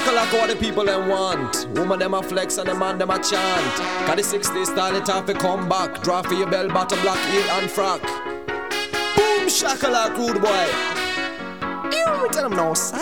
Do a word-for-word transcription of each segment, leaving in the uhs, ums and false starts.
shakalaka what the people them want. Woman them a flex and the man them a chant. Cause the sixties style it off to come back. Draw for your bell bottom, black heel and frock. Boom shakalaka rude boy. You tell them no sir.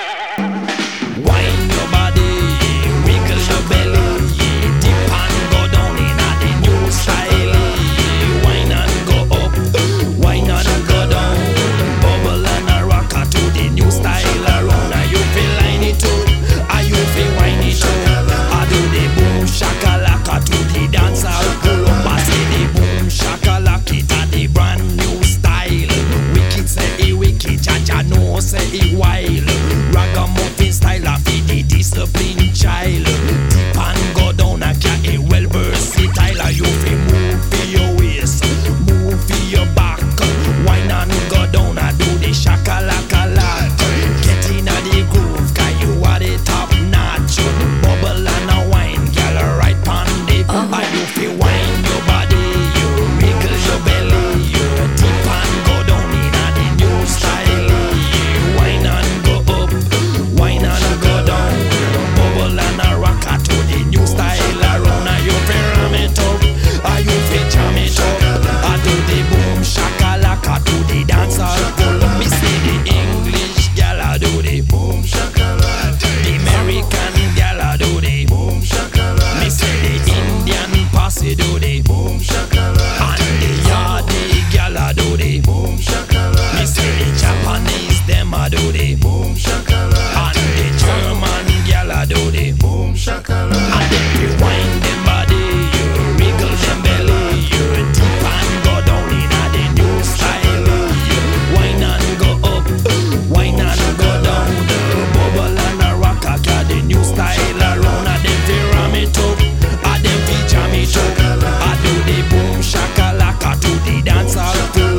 Wine your body, wiggle your belly, dip and go down in a the new style. Wine and go up, wine and go down, bubble and a rocker to the new style around. Are you feel line it up? Are you feel wine it up? I do the boom shakalaka to the dance hall pull up. I say the boom shakalaka it a the brand new style. Wicked say it wicked, Jaja no say it wild. Ragamuffin style of the disciplined child. Dip and go down a cat a well versatile. You fi move for your waist, move for your back. Wine and go down a do the shakalaka lot. Get in a the groove, cause you are the top notch. Bubble and a wine, girl right pon the. Uh-huh. And you fi wine your body, you wiggle your belly, you dip and go down in a the new style. You wine and go up, wine and go down, bubble and a rocker to the new style around. Are you fi ram it up? Are you fi jam it up? I do the boom shakalaka to the dance hall pull. Me say the English gal I do the boom shakalaka. The American gal I do the boom shakalaka. Me say the Indian posse do the boom shakalaka. And the Yardi gal I do the boom shakalaka. Me say the Japanese them I do the boom shakalaka. And the German gal I do the boom shakalaka. And then you wind them body, you wiggle them belly, you dip and go down in a the new style. You wine and go up, wine and go down, the bubble and a rocker, got the new style around. And them fi ram it up, and them fi jam it up. I do the boom shakalaka to the dance hall full.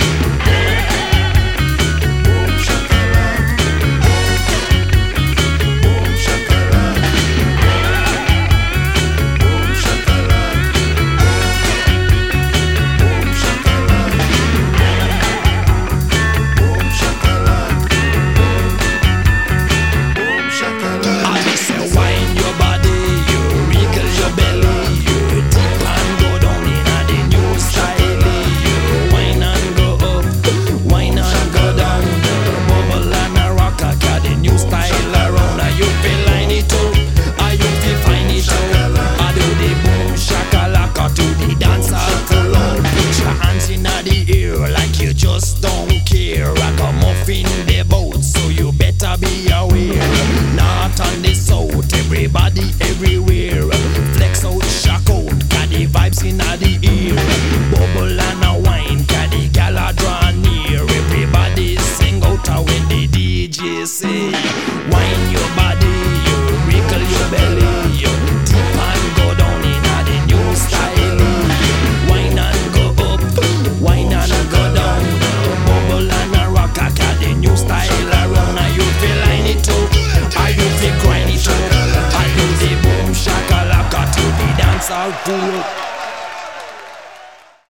Boom shakalaka, boom shakalaka, boom shakalaka, boom shakalaka, boom shakalaka, boom shakalaka. I just say wine your body, you wiggle your belly, you dip and go down in a the new style. You wine and go up, wine and go down, the bubble and a rocker, got the new style around. Are you feel line it up? Are you feel find it up? I do the boom shakalaka to the dance hall full on. Put your hands in the air like you just don't